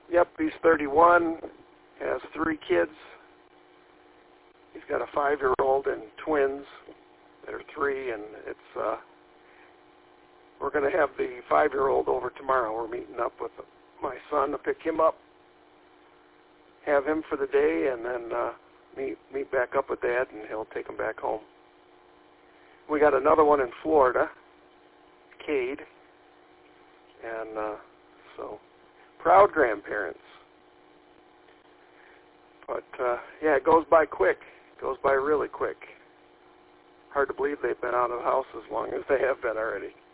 Yep, he's 31, has 3 kids. He's got a 5-year-old and twins that are 3, and we're going to have the 5-year-old over tomorrow. We're meeting up with my son to pick him up, have him for the day, and then meet back up with Dad, and he'll take him back home. We got another one in Florida, Cade, and so proud grandparents. But, yeah, it goes by quick. It goes by really quick. Hard to believe they've been out of the house as long as they have been already.